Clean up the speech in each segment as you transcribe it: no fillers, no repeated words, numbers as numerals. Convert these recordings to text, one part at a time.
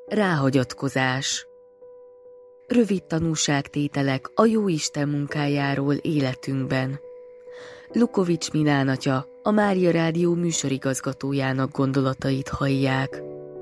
Ráhagyatkozás. Rövid tanúságtételek a Jóisten munkájáról életünkben. Lukovics Milán atya, a Mária Rádió műsorigazgatójának gondolatait hallják.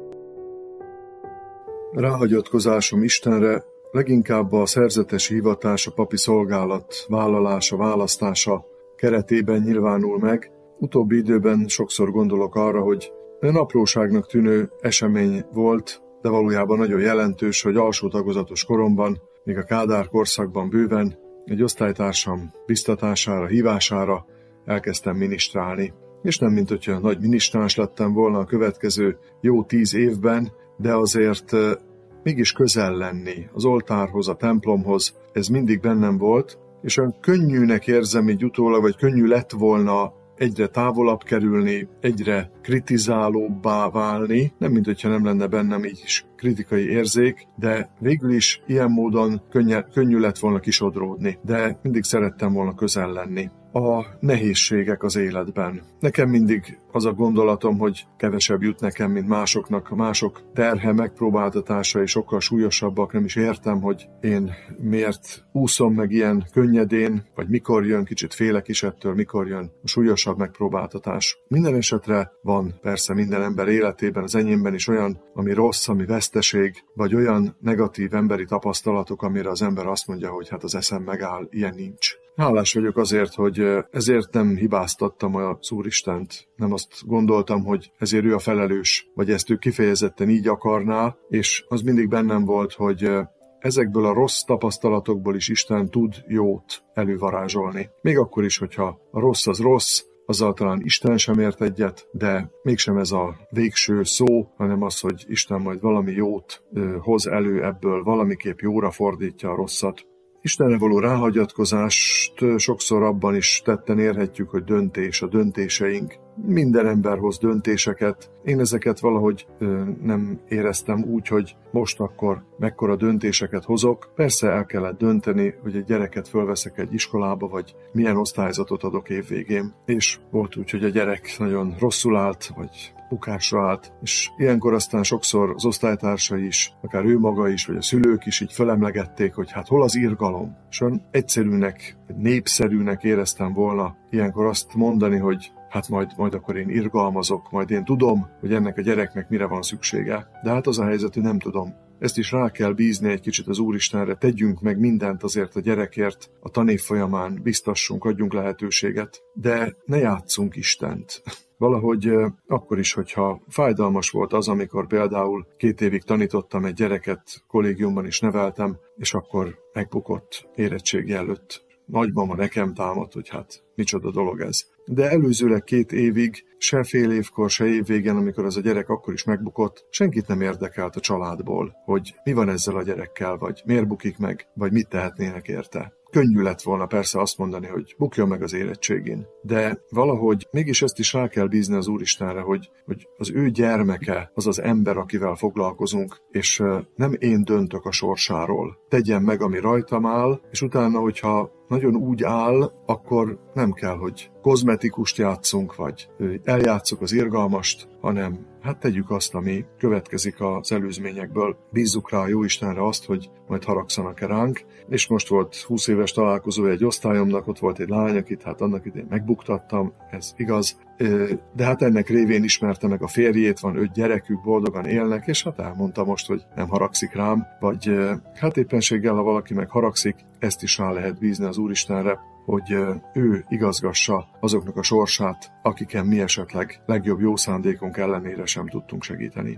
Ráhagyatkozásom Istenre leginkább a szerzetes hivatás, a papi szolgálat vállalása, választása keretében nyilvánul meg. Utóbbi időben sokszor gondolok arra, hogy olyan apróságnak tűnő esemény volt, de valójában nagyon jelentős, hogy alsó tagozatos koromban, még a Kádár korszakban bőven, egy osztálytársam biztatására, hívására elkezdtem minisztrálni. És nem mint hogyha nagy minisztráns lettem volna a következő jó 10 évben, de azért mégis közel lenni az oltárhoz, a templomhoz, ez mindig bennem volt, és olyan könnyűnek érzem így utólag, vagy könnyű lett volna egyre távolabb kerülni, egyre kritizálóbbá válni, nem mint hogyha nem lenne bennem így is kritikai érzék, de végül is ilyen módon könnyű lett volna kisodródni, de mindig szerettem volna közel lenni. A nehézségek az életben. Nekem mindig az a gondolatom, hogy kevesebb jut nekem, mint másoknak. A mások terhe, megpróbáltatásai sokkal súlyosabbak, nem is értem, hogy én miért úszom meg ilyen könnyedén, vagy mikor jön, kicsit félek is ettől, mikor jön a súlyosabb megpróbáltatás. Minden esetre van persze minden ember életében, az enyémben is olyan, ami rossz, ami veszteség, vagy olyan negatív emberi tapasztalatok, amire az ember azt mondja, hogy hát az eszem megáll, ilyen nincs. Hálás vagyok azért, hogy ezért nem hibáztattam az Úristent. Nem azt gondoltam, hogy ezért ő a felelős, vagy ezt ő kifejezetten így akarná, és az mindig bennem volt, hogy ezekből a rossz tapasztalatokból is Isten tud jót elővarázsolni. Még akkor is, hogyha a rossz az rossz, azzal talán Isten sem ért egyet, de mégsem ez a végső szó, hanem az, hogy Isten majd valami jót hoz elő ebből, valamiképp jóra fordítja a rosszat. Istenre való ráhagyatkozást sokszor abban is tetten érhetjük, hogy a döntéseink. Minden ember hoz döntéseket. Én ezeket valahogy nem éreztem úgy, hogy most akkor mekkora döntéseket hozok. Persze el kellett dönteni, hogy egy gyereket fölveszek egy iskolába, vagy milyen osztályzatot adok évvégén. És volt úgy, hogy a gyerek nagyon rosszul állt, vagy bukásra állt, és ilyenkor aztán sokszor az osztálytársai is, akár ő maga is, vagy a szülők is így felemlegették, hogy hát hol az irgalom. És olyan egyszerűnek, népszerűnek éreztem volna ilyenkor azt mondani, hogy hát majd akkor én irgalmazok, majd én tudom, hogy ennek a gyereknek mire van szüksége. De hát az a helyzet, hogy nem tudom. Ezt is rá kell bízni egy kicsit az Úristenre, tegyünk meg mindent azért a gyerekért, a tanév folyamán biztassunk, adjunk lehetőséget, de ne játsszunk Istent. Valahogy akkor is, hogyha fájdalmas volt az, amikor például 2 évig tanítottam egy gyereket, kollégiumban is neveltem, és akkor megbukott érettségi előtt. Nagymama nekem támadt, hogy hát micsoda dolog ez. De előzőleg 2 évig, se fél évkor, se évvégen, amikor az a gyerek akkor is megbukott, senkit nem érdekelt a családból, hogy mi van ezzel a gyerekkel, vagy miért bukik meg, vagy mit tehetnének érte. Könnyű lett volna persze azt mondani, hogy bukjon meg az érettségén. De valahogy mégis ezt is rá kell bízni az Úristenre, hogy az ő gyermeke az az ember, akivel foglalkozunk, és nem én döntök a sorsáról. Tegyen meg, ami rajtam áll, és utána, hogyha nagyon úgy áll, akkor nem kell, hogy kozmetikust játszunk, vagy eljátszuk az irgalmast, hanem hát tegyük azt, ami következik az előzményekből. Bízzuk rá a Jóistenre azt, hogy majd haragszanak-e ránk. És most volt 20 éves találkozója egy osztályomnak, ott volt egy lány, akit hát annak idején megbuktattam, ez igaz. De hát ennek révén ismerte meg a férjét, van 5 gyerekük, boldogan élnek, és hát elmondta most, hogy nem haragszik rám, vagy hát éppenséggel, ha valaki meg haragszik, ezt is rá lehet bízni az Úristenre, hogy ő igazgassa azoknak a sorsát, akiken mi esetleg legjobb jó szándékunk ellenére sem tudtunk segíteni.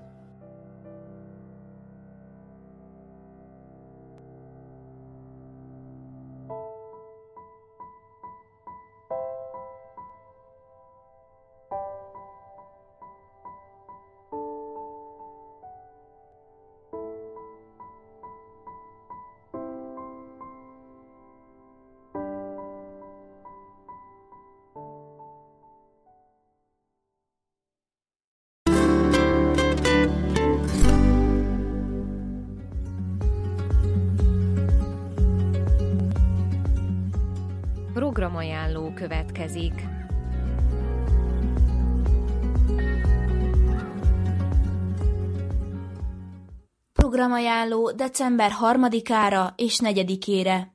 Programajánló következik. programajánló december 3-ára és 4-ére.